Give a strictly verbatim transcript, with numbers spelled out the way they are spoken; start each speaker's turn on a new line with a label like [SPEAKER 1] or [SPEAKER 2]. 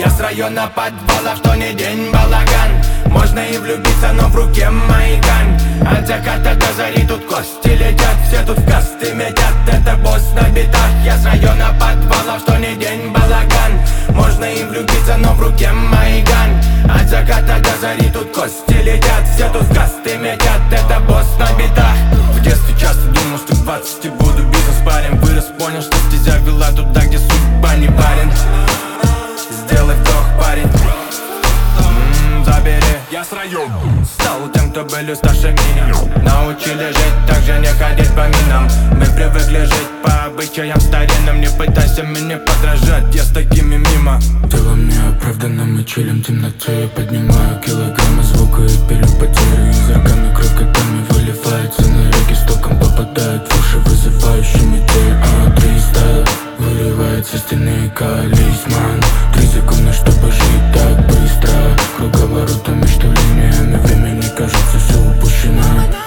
[SPEAKER 1] Я с района подвала, что не день балаган. Можно и влюбиться, но в руке маякан. От заката до зари тут кости летят, все тут в касты метят. Это босс на битах. Я с района подвала, что не день балаган. Можно и влюбиться, но в руке маякан. От заката до зари тут кости летят, все тут в касты метят. Это босс на битах. В детстве часто думал, что к двадцати буду бизнес-парень. Вырос, понял, что стезя вела туда, где судьба не барин. Сделай вдох, парень, м-м, забери. Я с района. Стал тем, кто были старше меня. Научили жить, так же не ходить по минам. Мы привыкли жить по обычаям старинным. Не пытайся мне подражать, я с такими мимо.
[SPEAKER 2] Дело мне оправданно, мы чилим в темноте. Я поднимаю килограммы звука и пилю потери. Из органа кровь годами выливается на реки. Стоком попадает в уши, вызывающий метель. А три стайл вырывает со стены талисман. Три секунды, чтобы жить так быстро. Круговоротом между линиями времени кажется все упущено.